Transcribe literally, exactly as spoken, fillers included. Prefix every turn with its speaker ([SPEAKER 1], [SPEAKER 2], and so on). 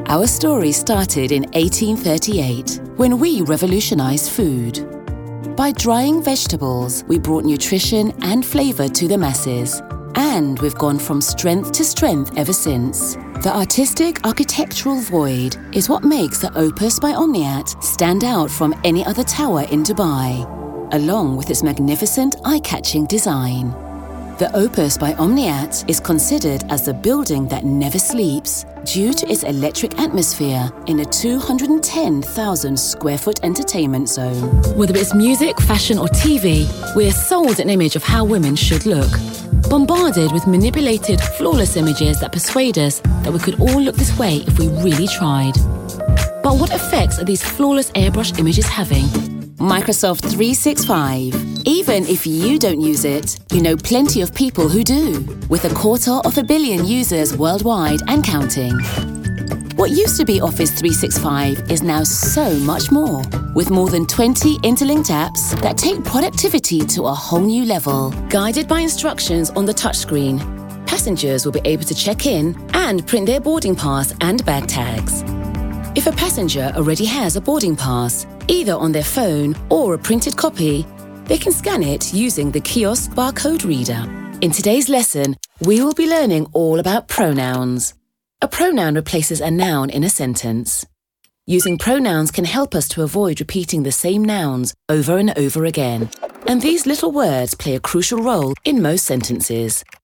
[SPEAKER 1] Our story started in eighteen thirty-eight, when we revolutionized food. By drying vegetables, we brought nutrition and flavor to the masses. And we've gone from strength to strength ever since. The artistic architectural void is what makes the Opus by Omniat stand out from any other tower in Dubai, along with its magnificent eye-catching design. The Opus by Omniat is considered as the building that never sleeps due to its electric atmosphere in a two hundred ten thousand square foot entertainment zone.
[SPEAKER 2] Whether it's music, fashion or T V, we're sold an image of how women should look. Bombarded with manipulated, flawless images that persuade us that we could all look this way if we really tried. But what effects are these flawless airbrush images having?
[SPEAKER 1] Microsoft three sixty-five. Even if you don't use it, you know plenty of people who do, with a quarter of a billion users worldwide and counting. What used to be Office three sixty-five is now so much more, with more than twenty interlinked apps that take productivity to a whole new level. Guided by instructions on the touchscreen, passengers will be able to check in and print their boarding pass and bag tags. If a passenger already has a boarding pass, either on their phone or a printed copy, they can scan it using the kiosk barcode reader. In today's lesson, we will be learning all about pronouns. A pronoun replaces a noun in a sentence. Using pronouns can help us to avoid repeating the same nouns over and over again. And these little words play a crucial role in most sentences.